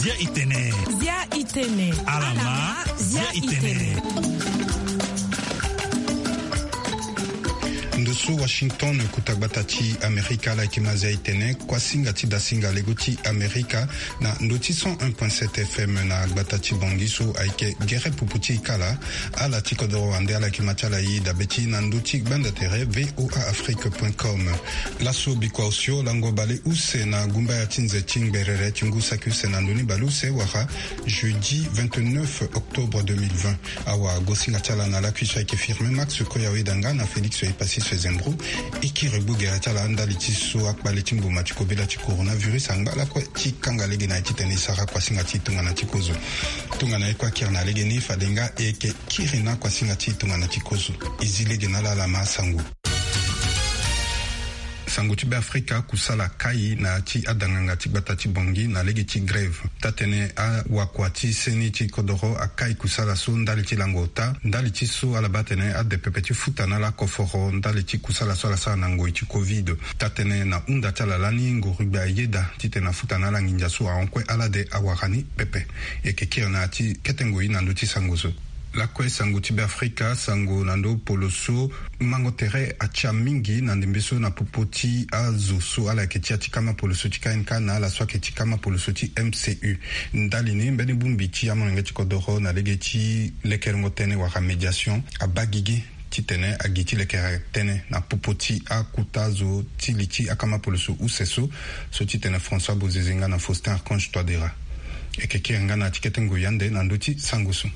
Zia Itene. Zia Itene. Alama. Zia Itene. Ndoso Washington kutagbatachi Amerika la kimazia itene kwa singa ti da singa legoti Amerika na ndoti 101.7 FM na gbatachi bongiso aike gere puputi ikala ala tikodoro ande ala kimachala yi da beti na ndoti banda tere voaafrique.com laso bikwa osio lango bale use na gumba ya tinze chingberere chungu sakuse na ndoni baluse wara jeudi 29 octobre 2020 awa gosinga chala na la kuisha ike firme Max Koyawe danga na Félix Epasi Zembro ikire buge atala ndali tiso akbale timbo matikobela ti coronavirus angala kwa tikanga lege na titeni sara kwa singa titunga na tikozo tunga na ekwa kirna lege ni fadenga eke kirina kwa singa titunga na tikozo izilege na la masangu sango tibe Afrika kusala kai na ti adanganga ti bata ti bongi na lege ti greve tatene a wakwati seni ti kodoro a kai kusala so ndali ti langota ndali ti so ala batene a de pepe ti futa na la koforo ndali ti kusala so ala sa na ngoi ti covid tatene na unda ti ala lani ngorugbe ayeda ti tena futa na la nginja so a onkwe ala de awarani pepe e kekir na ti ketengoi na ndo ti sango so la kwe sango tibe Afrika sango nando poloso mangotere acha mingi nandembeso na popoti azo so ala ketia tikama poloso tikainka na ala swa ketikama poloso ti MCU ndalini mbeni bumbiti amonenge tikodoro na legeti lekerengo tene waka mediation abagigi titene agiti lekere tene na popoti akutazo tiliti akama poloso useso so titene François Bozezenga na Faustin Archange Touadéra ekeke ngana tiketengo yande nandoti sangoso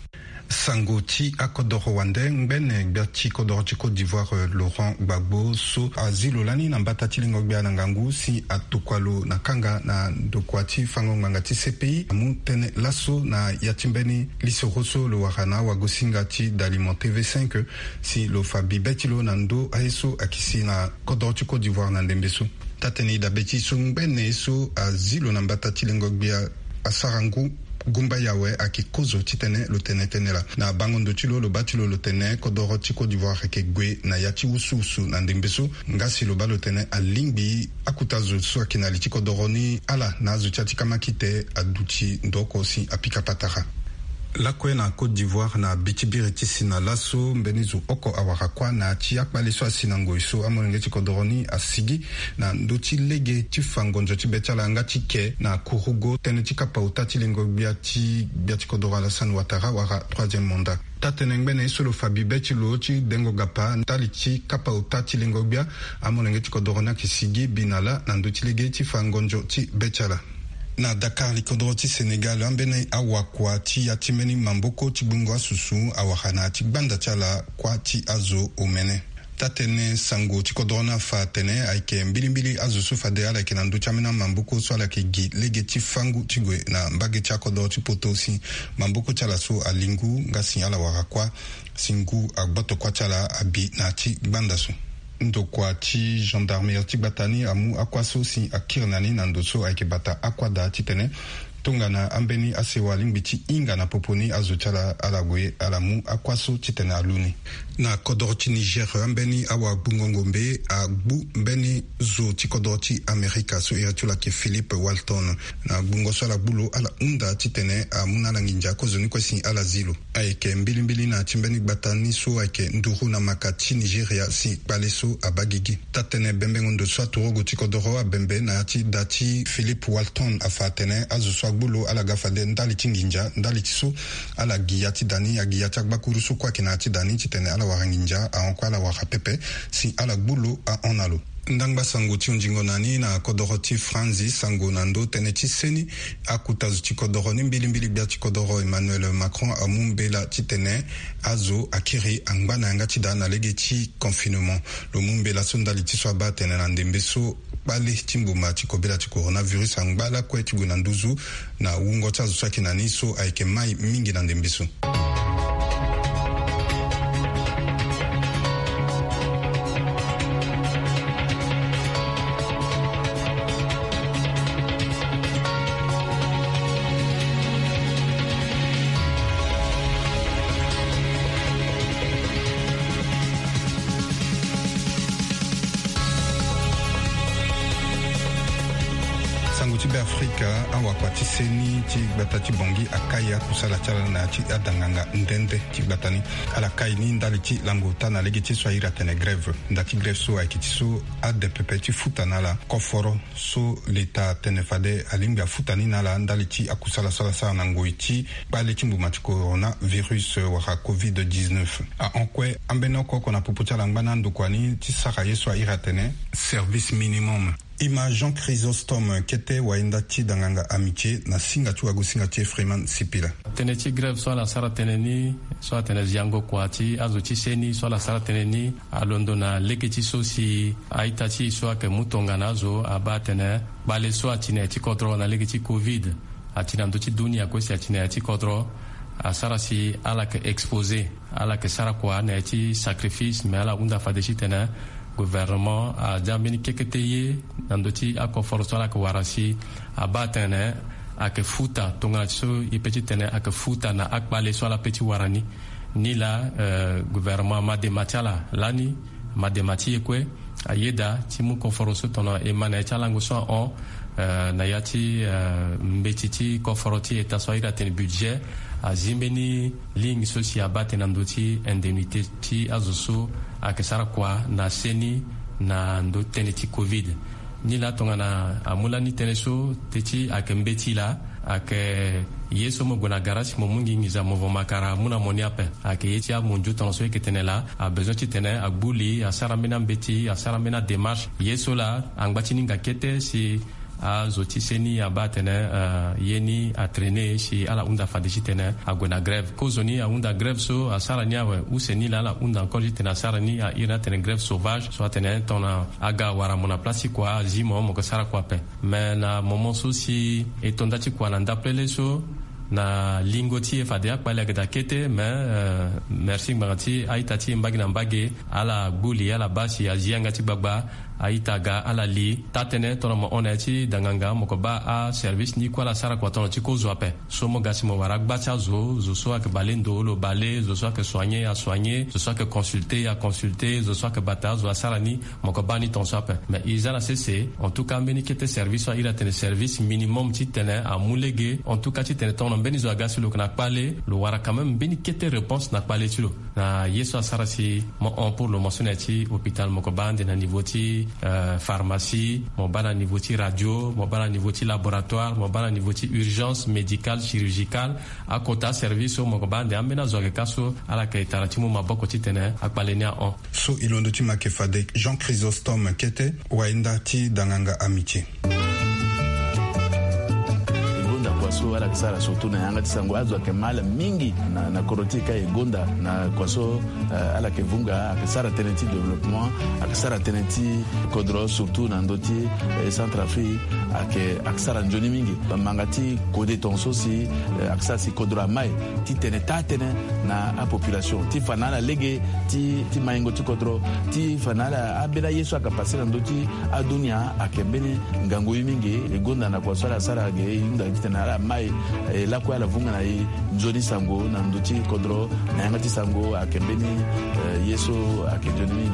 Sangoti akodoro wande ngbene berti kodoro ti Côte d'Ivoire Laurent Gbagbo so azilo lani na mbata ti lingo gbia na ngangu si atukwalo na kanga na dokwati fango nganga ti CPI amu tene laso na yatimbeni lisoroso lo warana wagosinga ti d'alimenter V5 si lo fabi betilo na ndo aeso akisi na kodoro ti Côte d'Ivoire na ndembeso tateni da beti so ngbene so azilo na mbata ti lingo gbia asarangu gumba yawe aki kozo titene lo tene la na bangondo tilo lo batilo lo tene kodoro ti Côte d'Ivoire ke gwe na yati usu na ndembeso ngasi lo balo tene alingbi akutazo so akina li ti kodoro ni ala na zo chati kama kite aduti ndoko si apika patara la kwe na Côte d'Ivoire na bitibiri ti sina laso mbenizo oko awara kwa na ti akpale so asinango iso amonenge ti kodoroni asigi na ndo ti lege ti fangonzo ti betiala nga ti ke na kurugo tene ti kapa uta ti lengo bia ti kodoro Alassane Ouattara wara 3e mandat tatene ngbene solo fabi beti lo ti dengo gapa ntali ti kapa uta ti lengo bia amonenge ti kodoroni akisigi binala na ndo ti lege ti fangonzo ti betiala na Dakar likodoro ti Sénégal ambene awakwa ti yatimeni mamboko ti bungo asusu awahana ti gbanda ti ala kwa ti azo omene tatene sango ti kodoro na fa tene ayeke mbilimbili azo so fade ala yeke na ndö ti amena mamboko so ala yeke gi lege ti fangu ti gue na mbage ti akodoro ti poto si mamboko ti ala so alingu nga si ala wara kwa singu agboto kwa ti ala abi na ti gbanda so ndokwa ti gendarmerie ti gbatani amu akwaso si akirnani na ndoso ayeke bata akwada ti tene tongana ambeni asewa lingbi ti inga na poponi azo ti ala gue ala mu akwaso ti tene aluni na kodoro ti Niger ambeni awa gbungongo mbe agbu mbeni zo ti kodoro ti Amerika so ira ti ola yeke Philippe Walton na gbungo so ala gbulo ala hunda ti tene amu na ala nginja kozo ni kue si ala zilo ayeke mbilimbili na ti mbeni gbatani so ayeke nduru na maka ti Nigeria si kpale so abagigi tatene bembengo ndo so atorogo ti kodoro abembe na ti da ti Philippe Walton afa tene azo so agbulo ala ga fade ndali ti nginja ndali ti so ala giya ti dani agiya ti agbakuru so kue ayeke na ti dani ti tene ala wara nginja aonko ala wara pepe si ala gbulo aonalo ndangba sango ti onjingo nani na kodoro ti Franzi sango na ndo tene ti seni akutazo ti kodoro ni mbilimbili gbia ti kodoro Emmanuel Macron amu mbela ti tene azo akiri angba na yanga ti da na lege ti confinement lo mu mbela so ndali ti so aba tene na ndembe so kpale ti mbuma ti kobela ti coronavirus angba la kue ti gue na nduzu na wungo ti azo so ayeke na ni so ayeke mai mingi na ndembe so Afrika awakwa tiseni ti gbata ti bongi akaya kusala chala na ti adanganga ndende ti gbatani ala kai ni ndali ti langota na legi ti so ira tene grève ndati grève so aikiti so ade pepe ti futanala koforo so leta tene fade alimbi futani nala ndali ti akusala sala sa na ngoi ti bale ti mbuma ti coronavirus waka covid-19 a onkwe ambeno koko na pupu ti ala ngbana ndukwani ti saka ye so ira tene service minimum. Ima Jean Chrysostome kete waenda ti danganga amitié na singa tu ago singa ti Freeman Sipila. Tene ti grève so la sara teneni so tene ziango kwati azo ti seni so la sara teneni alondo na leke ti so si aita ti so ke mutonga na zo aba tene bale so atine ti kontro na leke ti covid atina ndo ti dunia ko si atine ti kontro a sara si ala ke exposé ala ke sara kwa na ti sacrifice mais ala unda fa de ci tene gouvernement a jambini keketeye nandoti a conforto la ko warasi a batene a ke futa tonga so i petit tene a ke futa na akbale so la petit warani ni la gouvernement madematiala lani mademati ekwe a yeda ti mu conforto tona e mana chalango so on na yati mbetiti conforti eta so ira ten budget a zimbeni ligne social batene nandoti indemnité ti azoso a ke sara kwa na seni na ndo tene ti covid ni la tonga na amula ni tene so teti a ke mbeti la a ke yeso mo gona garage mo mungi ngiza mo makara muna moniape a ke yeti a monju tono so ke tene la a besoin ti tene a gbuli a sara mena mbeti a sara mena démarche yeso la angbati ni ngakete si a zoti seni a batene yeni a traîner si ala unda fadishi tene a gona grève ko zoni a unda grève so a sara ni a ou seni la unda encore tene a sara ni a ira tene grève sauvage so tene tona aga wara mona place quoi zimo mo ko sara quoi pe mais na moment so si etonda ti quoi na ndaplele so na lingoti fade akpale ga kete mais merci ngati aitati mbagina mbage ala buli ala basi azianga ti gbagba aitaga ala li tatene tono mo oneti danganga mo ko ba a service ni ko la sara ko tono ti ko zo ape so mo gasi mo wara gbacha zo so ak balendo lo balé zo so ak soigner a soigner zo so ak consulter a consulter zo so ak bata zo sara ni mo ko ba ni ton so ape mais izala cc en tout cas beni kete service so ira tene service minimum ti tene a mulege en tout cas ti tene tono beni zo gasi lo kana pale lo wara quand même beni kete réponse na pale ti lo na yeso sara si mo on pour le mentionner ti hôpital mo ko bande na niveau ti pharmacie, mon bana niveau ti radio, mon bana niveau ti laboratoire, mon bana niveau ti urgence médicale chirurgicale, à kota service mon bande amena zoge kaso ala ka itarati mo maboko ti tene akbalenia on. So ilondo ti makefade Jean Chrysostome kete waenda ti danganga amitié. So ala kisara surtout na yanga tisango azwa ke mala mingi na korotika e gonda na kwaso ala ke vunga akisara teneti développement akisara teneti kodro surtout na ndoti Centrafrique akisara njoni mingi mangati kode tonso si akisara si kodro mai ti tene tatene na a population ti fanala lege ti maingo ti kodro ti fanala abela yeso akapasi na ndoti adunia akembeni ngango mingi e gonda na kwaso ala sara ge inda kitana mai la kwa la vunga na njoni sango na nduti kodro na yangati sango akembeni yeso akejoni.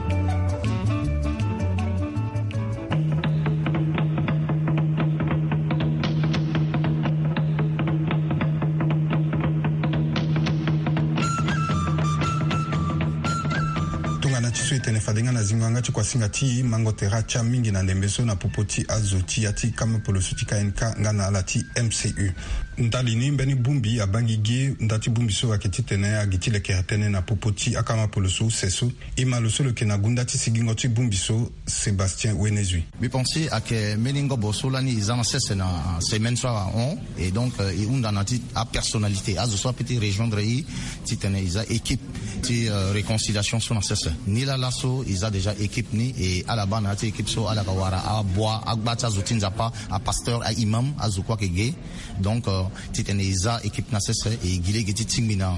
tene fadenga na zinganga ti kwa singa ti mangotera cha mingi na ndembeso na popoti azoti ati kama polo suti KNK ngana ala ti MCU ndalini mbeni bumbi abangi gie ndati bumbi so aketi tene agiti le keratene na popoti akama polo so seso ima lo solo ke na gunda ti sigingo ti bumbi so Sébastien Wenezui. Mi pensi a ke meningo bosolani izana sese na semaine so on et donc i unda na ti a personnalité azo so petit rejoindre i ti tene iza équipe ti réconciliation so na sese ni la laso iza déjà équipe ni et à la bana ti équipe so ala kawara a bois agbata zotinza pa a pasteur a imam azo kwa ke ge donc ti tene iza équipe na sese et gile geti tingmina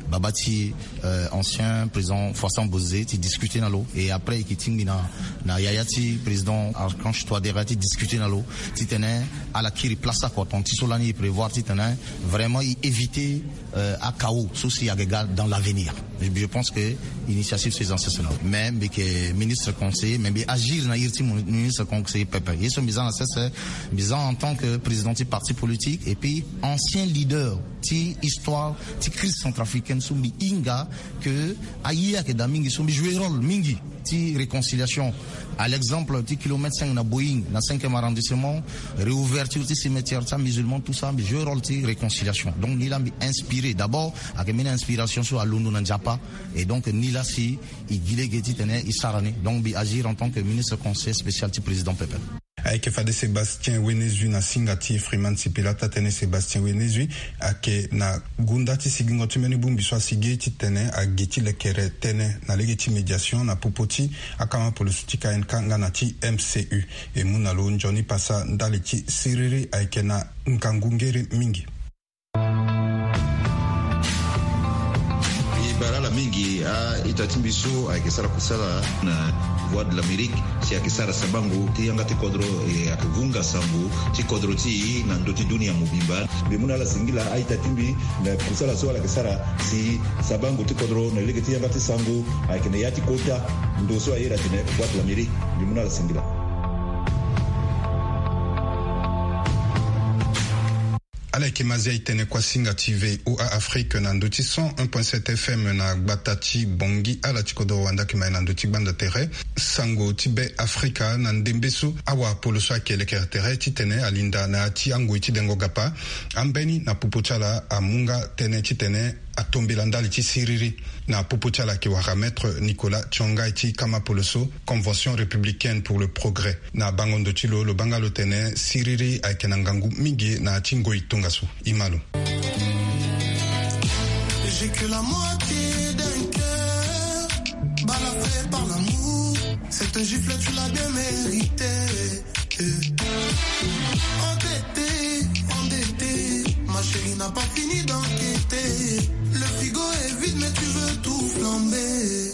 babati ancien président Fouassane Bozé ti discuter na lo et après qui tingi na yayati président Archange Touadéra ti discuter na lo ti tenait à la kiri place quoi ton ti solani prévoir ti tenait vraiment éviter à chaos souci à dans l'avenir. Je pense que l'initiative c'est ancestral même que ministre conseiller même agir na irti ministre conseiller Pepe ils sont mis en en tant que président du parti politique et puis ancien leader ti histoire ti crise centrafricaine sumbi inga que aïa que damingi sumbi jouer rôle mingi ti réconciliation à l'exemple ti kilomètre 5 na Boeing na 5e arrondissement réouverture ti cimetière ta musulman tout ça mais jouer rôle ti réconciliation donc il a inspiré d'abord à que mena inspiration sur Alundu na Japa et donc ni là si il gile geti tene isarane donc bi agir en tant que ministre conseiller spécial ti président Pepe Aike fade Sébastien Wenezui na singati Freeman Sipilata tene Sébastien Wenezui ake na gundati sigingo tumeni bumbi swa sigeti tene a geti lekere tene na legeti médiation na popoti akama politika NK nganati MCU e munalo njoni pasa ndaleti siriri aike na nkangungere mingi barala mingi itatimbiso akisara kusala na voix de l'Amérique si akisara sabangu ti yanga ti kodro akivunga sambu ti kodro ti na ndoti dunia mubimba bimuna la singila itatimbi na kusala so akisara si sabangu ti kodro na lege ti yanga ti sangu akine yati kota ndoso ayera ti na voix de l'Amérique bimuna la singila ala kemazia itene kwa singa TV ou à Afrique na ndoti 101.7 FM na Gbatati Bongi ala tikodo wanda kima na ndoti banda tere sango tibe Afrika na ndembesu awa poloso akele kertere titene alinda na ti angu iti dengo gapa ambeni na pupochala amunga tene titene atombela ndali ti siriri na pupochala ki wara maître Nicolas Tchonga iti kama poloso convention républicaine pour le progrès na bangondo tilo lo bangalo tene siriri aikena ngangu mingi na tingo itungasu imalo. J'ai que la moitié d'un cœur balafré par l'amour, cette gifle tu l'as bien mérité. Endetté, ma chérie n'a pas fini d'enquêter. Le frigo est vide mais tu veux tout flamber.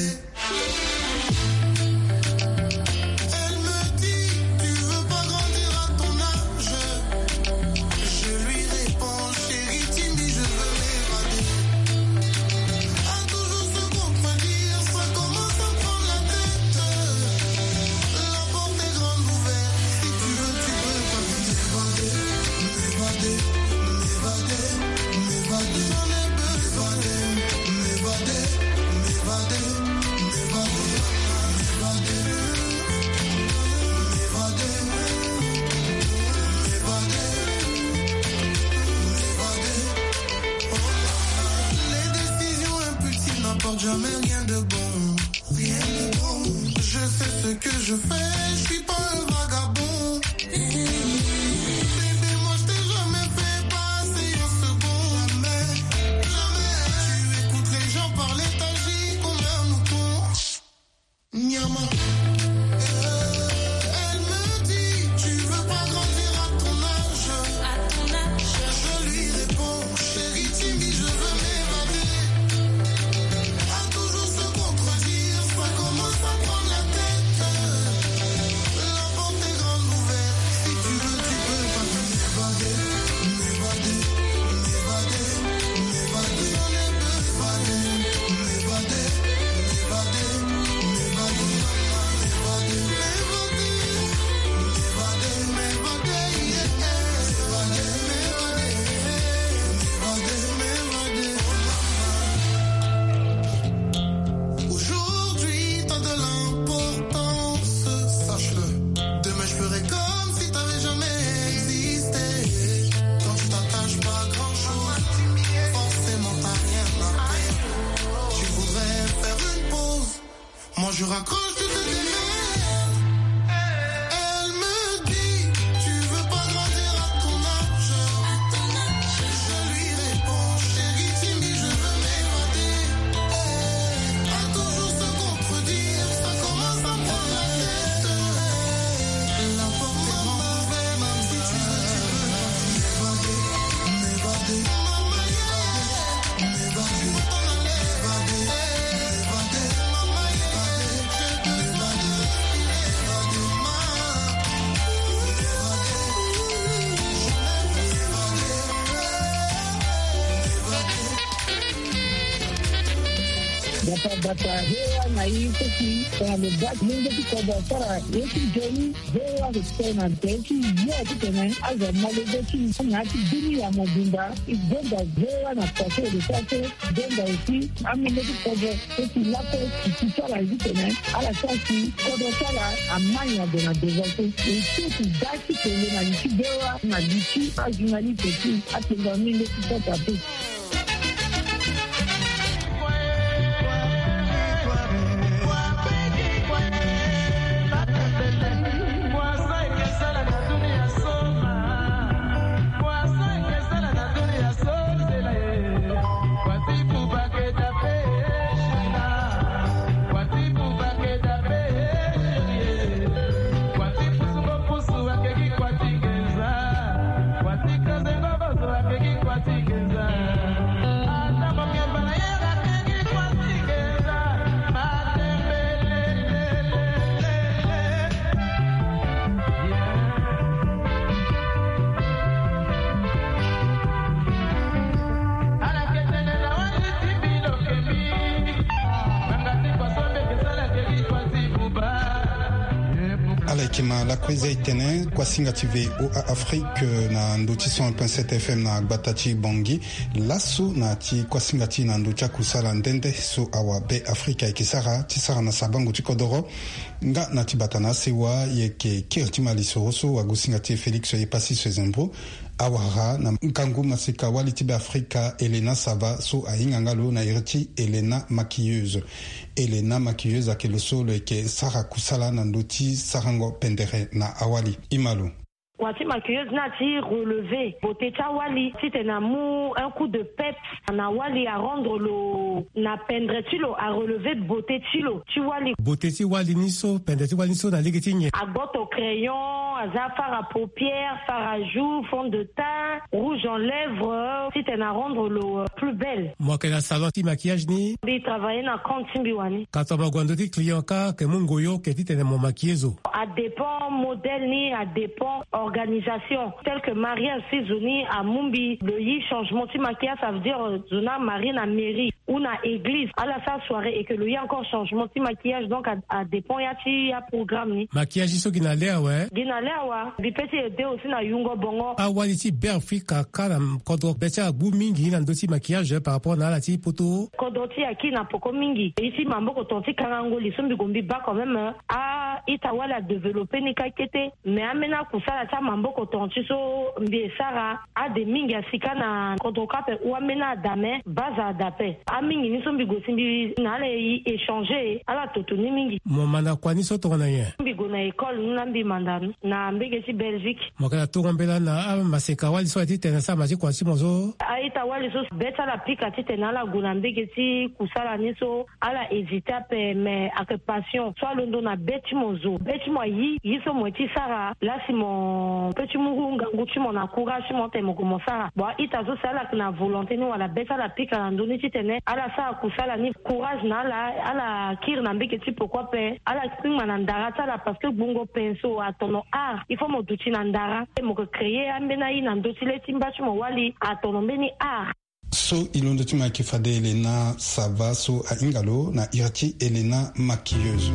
Elle me dit tu veux pas grandir à ton âge. Je lui réponds chérie Timmy je veux m'évader. À toujours se contredire, ça commence à prendre la tête. La porte est grande ouverte, si tu veux pas m'évader. Jamais rien de bon, je sais ce que je fais, je suis pas un vagabond. Bébé, moi je t'ai jamais fait passer un second. Jamais. Tu écoutes les gens parler, t'agis comme un mouton. Nyama. Elle me dit, tu veux pas grandir à ton âge. Je lui réponds, chérie Timmy, je veux m'évader. Je raccroche toutes tes mères. Elle me dit, tu veux pas grandir à ton âge. Je lui réponds, chérie Timmy, je veux m'évader. À toujours se contredire, ça commence à prendre la tête. La porte est grande ouverte, même si tu veux m'évader. M'évader. bata hewa na hii sisi kwa mbaki mungu kwa bara yetu jeni hewa kutena teki yote tena aza malezi na dini ya mobimba igonda hewa na pasho de sate gonda usi amile kwa sisi lapo kitara hivi tena ala sasi kwa sala amanya de na devote sisi daki tena na kibewa na dichi ajinali teki atenga mile kwa tapi. Kima la kweza itene kwa singa TV OA Afrique na nduti 100.7 FM na Gbatachi Bongi lasu na ti kwa singa ti na nducha kusala ndende so awa be Afrika ikisara tisara na sabangu tikodoro nga na tibatana sewa yeke kirtima lisoroso wa gusinga ti Felix yepasi sezembro awara na nkangu masika wali tibe Afrika Elena Sava so aingangalo na irti Elena Maquilleuse akelo solo eke sara kusala na nduti sarango pendere na awali imalu. Wati maquilleuse na ti relevé beauté cha wali ti tena mu un coup de peps na wali à rendre lo na pendre tilo à relever beauté tilo ti wali beauté ti wali niso pendre ti wali niso na ligi ti nye agboto crayon aza fard à paupières fard à joues fond de teint rouge en lèvres ti tena rendre lo plus belle moi que na salon ti maquillage ni bi travailler na kantimbi wani quand on gondo ti client ka ke mungoyo ke ti tena mo maquilleuse à dépend modèle ni à dépend organisation telle que Maria Sizoni à Mumbi le yi changement ti maquillage ça veut dire zona Marie na mairie ou na église à la sa soirée et que le yi encore changement ti maquillage donc à dépend ya ti ya programme ni maquillage so gina le ouais gina le wa bi peti aider aussi na yungo bongo a wali ti Afrika kala kodo becha bu mingi na ndoti maquillage par rapport na la ti poto kodo ti aki na poko mingi ici mambo ko tonti karango li sombi gombi ba quand même a itawala développer ni kakete mais amena kusala ta mambo ko tonti so mbi sara a de mingi asika na kodo kape ou amena dame baza dape a mingi ni sombi gosimbi na le échanger ala totoni mingi mo mana kwani so to na ye mbi go na école na mbi mandan na mbege ci Belgique mo kala to ngombela na maseka wali so ti tena sa maji kwa simozo a ita wali so beta la pika ti tena la go na mbege ci kusala ni so ala hésiter pe mais avec passion soit londo na beti mozo beti mo yi so mo ti sara la si mon petit murunga nguti mo na courage mo te mo ko sara bo ita so sala na volonté ni wala beta la pika na ndoni ti tena ala sa kusala ni courage na ala kir na mbege ti pourquoi pe ala spring na ndara sala parce que bungo penso a tono art il faut mo duti na ndara mo ko créer ambena yi na ndoti le timba mo wali a tono mbeni art so ilondo ti ma kifade Elena Sava so a ingalo na irti Elena Maquilleuse.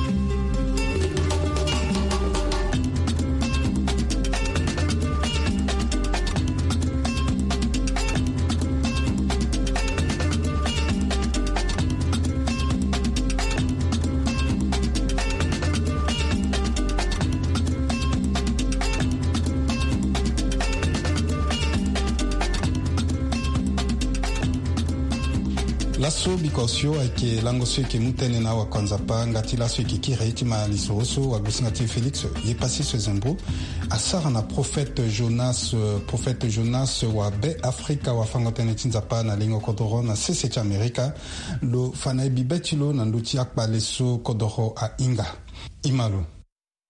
Lasso bikosio ake langoso ke mutene na wa kwanza pa ngati lasso ke kireti ma lisoroso wa gusingati Felix ye passé ce zembo asara na prophète Jonas wa be Afrika wa fangotene tinzapa na lingo kodoro na sese Amerika lo fana bibetilo na nduti akba leso kodoro a inga imalo zo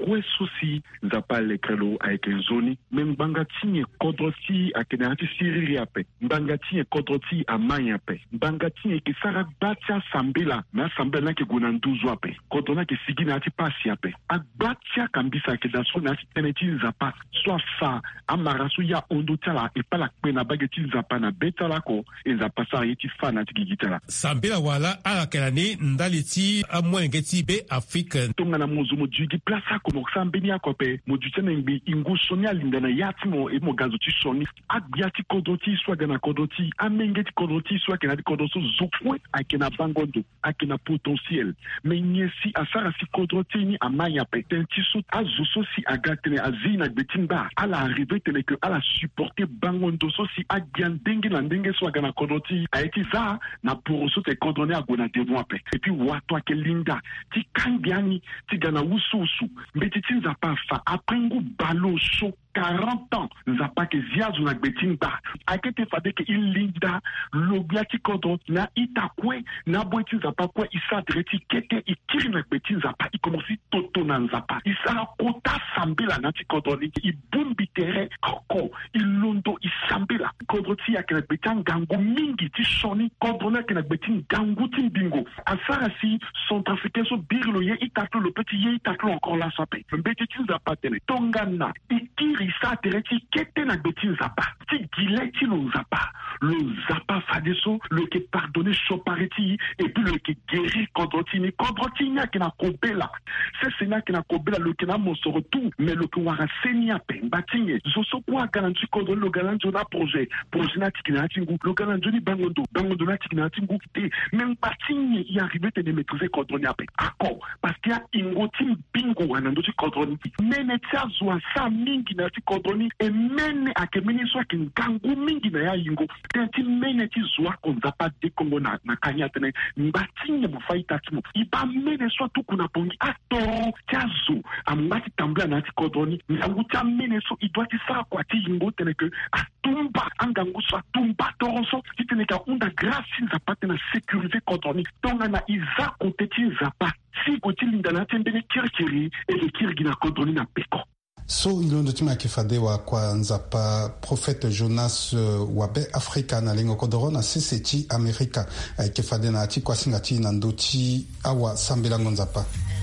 kweso si nzapa lekrelo avec zoni men bangati kodroti akenati siriri ape bangati kodroti amanya ape bangati ke sara batia sambela na sambela ke gonanduzo ape kodona ke sigina ati pasi ape agbatia kambisa ke daso na teneti nzapa soit fa amarasu ya ondotala e pala pena bageti nzapa na betala ko nzapa sa yeti fana tigitala sambela wala alakelani ndaliti amwengeti be Afrique tongana mozumo jugi plasa ko sambeni akope modutene mbi ingu sonia lingana yatimo e mogazo ti soni agbiati kodoti soit gana kodoti amengeti kodoti soit kenadi kodoso zokwe akena bangondo akena potentiel mais nyesi asara si kodoti ni amaya petenti sut azuso si agatene azina betimba ala arrivé tene que ala supporter bangondo so si agian dengue na ndenge soit gana kodoti aeti za na poroso te condamné à gona devant ape et puis wato ke linda ti kangiani ti gana ususu mbeti tinza pa fa aprengu balo so 40 ans nzapa ke ziazu na betimba akete fade ke ilinda lobiati kodo na itakwe na boiti nzapa kwa isa dreti kete ikiri na betinzapa ikomosi toto na nzapa isa kota sambela na ti kodoni ibumbi tere koko ilondo isambela kodoti ya kena betan gangu mingi ti shoni kodona kena betin gangu ti bingo asara si centrafricain so birlo ye itaklo le petit ye itaklo encore la sape mbeti nzapa tene tongana ikiri sa tereti kete na beti nzapa ti gileti lo nzapa le zapa fadeso le ke pardonner chopareti et puis le ke guérir kodotini kodotini ki na kobela c'est sena ki na kobela le ke na mosoro tout mais le ke wara senia pe batinye zoso kwa garanti kodon le garanti na projet na tikina tingu le garanti ni bangondo na tikina tingu te même batinye y arriver te maîtriser kodoni ape akko parce qu'il y a ingoti bingo wanando ti kodoni mene tia zwa sa mingi na ti kodoni e mene akemeni so ki ngangu mingi na ya ingo tenti mene ti zwa konzapa de kongo na kanya tene mbatinye bufaita timo iba mene so tu kuna pongi atoro tiazo amati tambla na ti kodoni ngangu tia mene so idwati sa kwa ti ingo tene ke atumba angangu so atumba toronso ti tene ka unda grâce nzapa tena sécuriser kodoni tonga na iza kote ti nzapa si goti linda na tembele kirkiri e le kirgina kodoni na peko so ilondo ti makifade wa kwa nzapa prophète Jonas wabe Afrika na lengo kodoro na sese ti Amerika kifade na ti kwasinga ti na ndo ti awa sambelango nzapa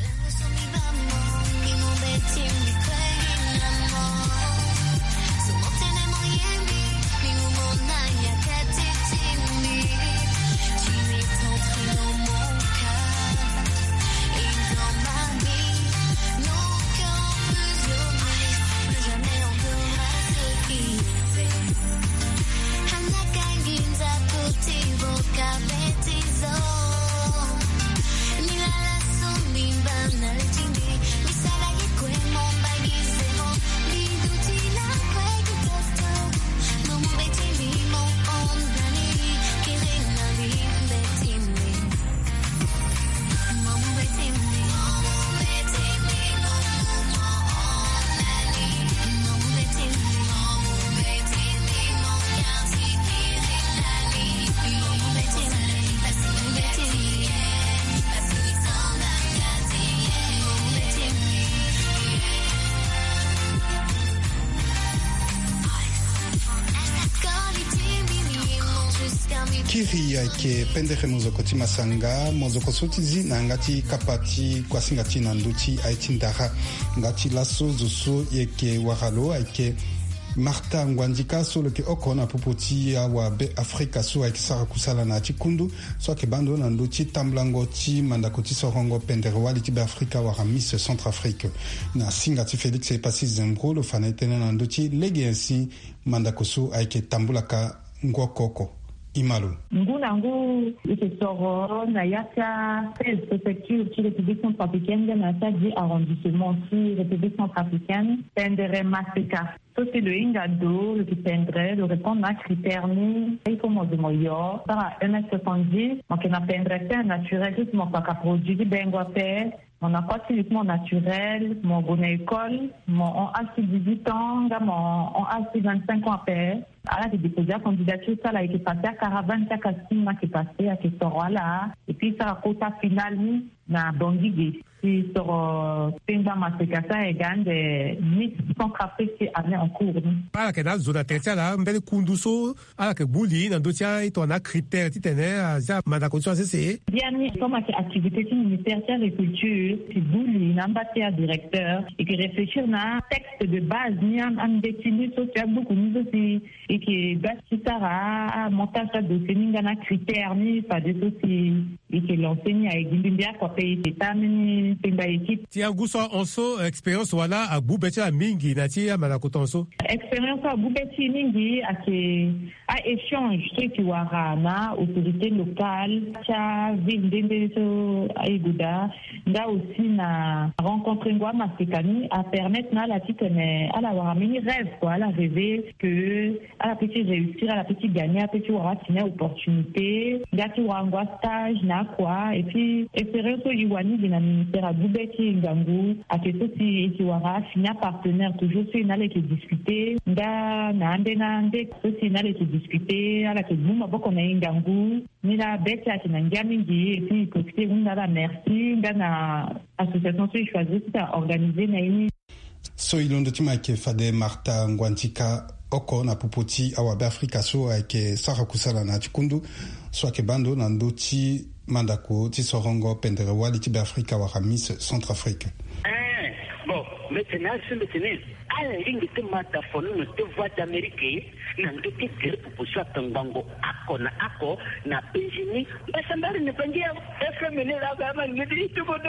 kiri ke pendere mozoko ti masanga mozoko so ti zi na ngati kapati kwasinga ti na ndu ti aiti ndara ngati laso zo so ye ke wara lo ayeke Martha Ngwandika so le ke oko na popo ti awa be Afrika so ayeke sara kusala na ti kundu so ayeke bando na ndu ti tamblango ti mandako ti sorongo pendere wali ti be Afrika wara Miss Centrafrique na singa ti Félix Epasi Zembro lo fana e tënë na ndu ti lege ainsi mandako so ayeke tambulaka ngokoko Imalo. Ngunangu Soro na yatia 16 préfectures ci République centrafricaine na yatia 10 arrondissements ci République centrafricaine pendere Masika. So c'est le Ingado, le Kipendre, le répondre à critères ni il faut mon moyo par 1m70 donc on a pendre c'est naturel tout mon pas produit bengo fait on a pas uniquement naturel mon bonne école mon en 18 ans mon en 25 ans après ala ke déposé la candidature ça là et qui passé à caravane ça casting qui passé à que sort là et puis ça quota final ni na Bangui qui sort Penda Masekasa et gagne de Miss Centrafrique qui année en cours. Ala ke na zona tertia là mbele kunduso ala ke buli na dotia ito na critère titene za manda condition c'est bien ni comme activité ministère de l'agriculture c'est buli n'ambatia directeur et qui réfléchir na texte de base ni en défini social beaucoup nous aussi et qui bâti ça montage de dossier ni na critère ni pas de souci et que l'enseigne a egimbia kwa pays état ni pemba équipe ti anguso onso expérience wala a bubecha mingi na ti manda kotonso expérience a bubecha mingi a échange qui wara na autorité locale cha ville d'Endeso Aiguda nda aussi na rencontre ngwa masekani a permettre na la petite à la wara mini rêve quoi la rêver que à la petite réussir à la petite gagner à petite wara une opportunité ngati wangwa stage na quoi et puis expérience iwani de la ministère à Boubeki Ngangu à que ceci qui wara finir partenaire toujours c'est une allée qui discuter nda na ande ceci une allée qui discuter à la que nous maboko na Ngangu ni la bête à kinanga mingi et puis profiter on la merci na association qui choisit à organiser na ini so ilondo tima ke fade Martha Ngwantika oko na popoti awabe Afrika so ake sara kusala na chikundu so ke bando na ndoti mandako ti sorongo pendere wali ti Afrika wa Miss Centrafrique. Bon, maintenant c'est maintenant à la ligne de mataphone de voix d'Amérique na ndoki dire proposition tangango ako na penjini basa mbali ne pangia FM ne la kama ni tu bodo.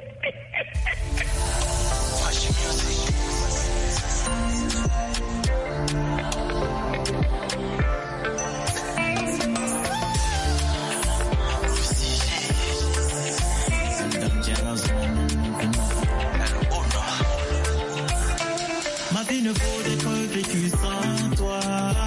Ma vie ne vaut d'être vécue sans toi.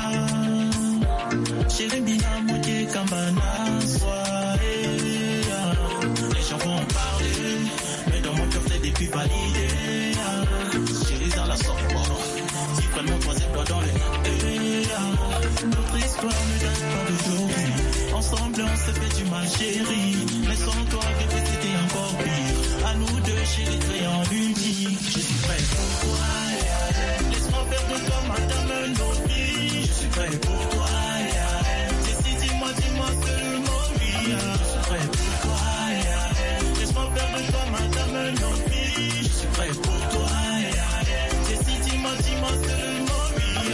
Chérie Bina Mouké Kambana soie. Les gens vont parler, mais dans mon cœur t'es depuis validé. Chérie dans la sorte, si vraiment troisième doigt dans les notre histoire ne date pas d'aujourd'hui. Ensemble on s'est fait du mal chérie, mais sans toi bébé c'était encore pire. À nous deux chérie créant l'unique. Je suis prêt pour toi. Laisse-moi faire de toi madame nos vies. Je suis prêt pour toi. Dis-moi seulement oui. Je suis prêt pour toi. Laisse-moi faire de toi madame nos vies. Je suis prêt pour toi. Dis-moi seulement oui.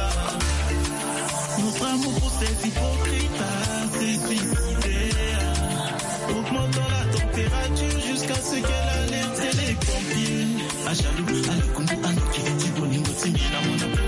Notre amour pour ces hypocrites s'est suicidé. Augmentant la température jusqu'à ce qu'elle alerte les pompiers. A jaloux, à le kundu, à nous qui est boningo, timina mon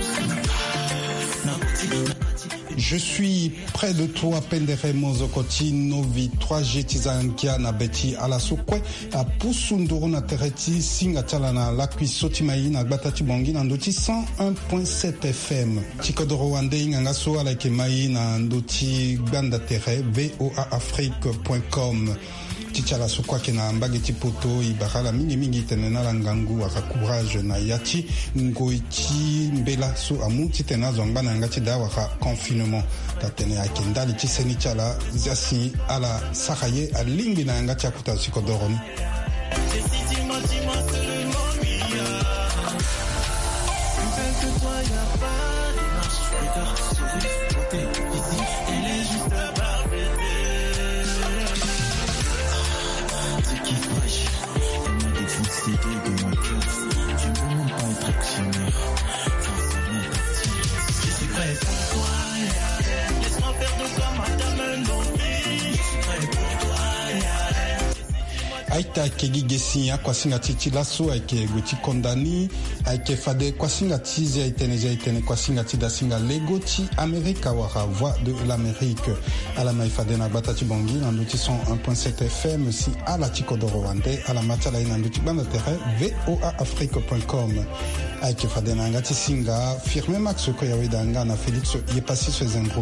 Je suis près de toi, Pendere Mozokoti, Novi, 3G Tizankia, Nabeti, Alasokwe, à Pusunduru, Natereti, Singatala, na Lakwi Sotimayi, na Batati Bongi, na Ndoti 101.7 FM. Tikodoro Wande, Ngangaso, Alakemayi, na Ndoti Ganda Tere, voaafrique.com. Tichala sokwa kena mbageti poto ibakala mingi tenena la ngangu waka courage na yati ngoiti mbela so amuti tena zongba na ngati da waka confinement tatene akenda li tiseni chala zasi ala sakaye alingi na ngati akuta sikodorom. Aita kegi gesinya kwa singa titi laso aike guti kondani aike fade kwa singa tizi aitene kwa singa tida singa legoti Amerika wara voix de l'Amérique ala maifade na batati bongi na nduti 101.7 FM si ala tikodoro wande ala matala ina nduti banda tere voaafrique.com aike fade na ngati singa firme max ko yawida nga na Félix yepasi swezengro.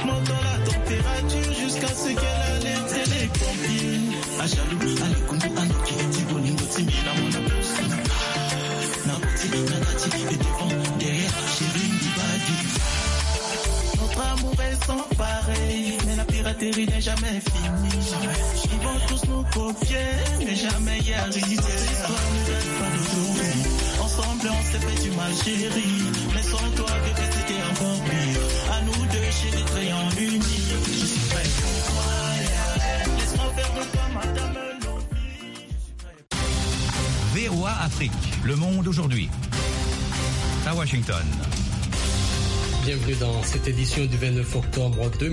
montant la température jusqu'à ce qu'elle alerte les pompiers. A jaloux, à l'écoute, à l'oki, Tibolingo, Timila, mon apousse. Nakoti, Nakati, et devant, derrière, chérie, Mbadi. Notre amour est sans pareil, mais la piraterie n'est jamais finie. Ils vont tous nous copier, mais jamais y arriver. Cette histoire ne reste pas d'aujourd'hui. Ensemble, on s'est fait du mal, chérie. Mais sans toi, bébé, c'était encore pire. À nous deux, chérie, crayons unis. Je suis prêt pour toi. Laisse-moi faire de toi, madame Lovi. VOA Afrique, le monde aujourd'hui. À Washington. Bienvenue dans cette édition du 29 octobre 2020.